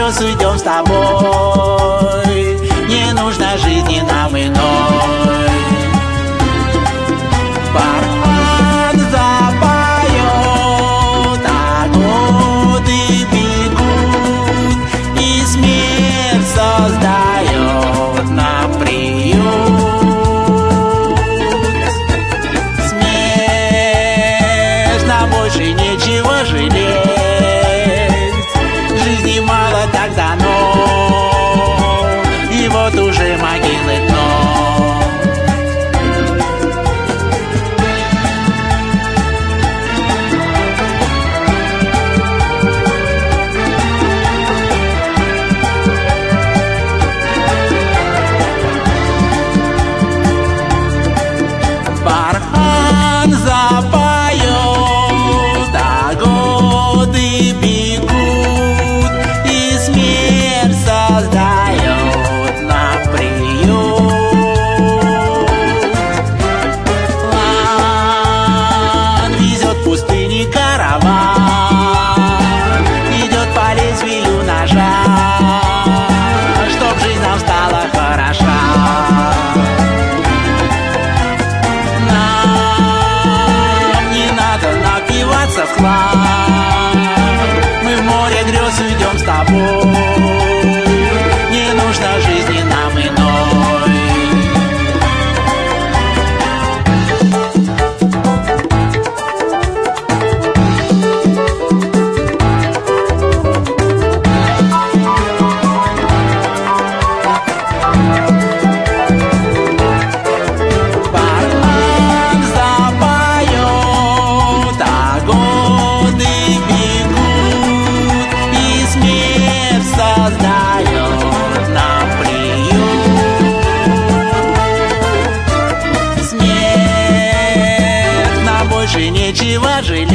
грез уйдем с тобой. Не нужно жизни нам иной. Барабан запоет, а годы бегут, и смерть создает нам приют. Смерть, нам больше нечего жалеть, жизни мало так дано, и вот уже могилы дно. Барабан запоет, а годы бегут, и смерть создает нам приют. План везет в пустыне караван, идет по лезвию ножа, чтоб жизнь нам стала хороша. В хлам. Мы в море грез уйдем с тобой. Не нужно жизни нам иной. Барабан запоет, а годы бегут, и смерть создает нам приют. Смерть, нам больше нечего жалеть,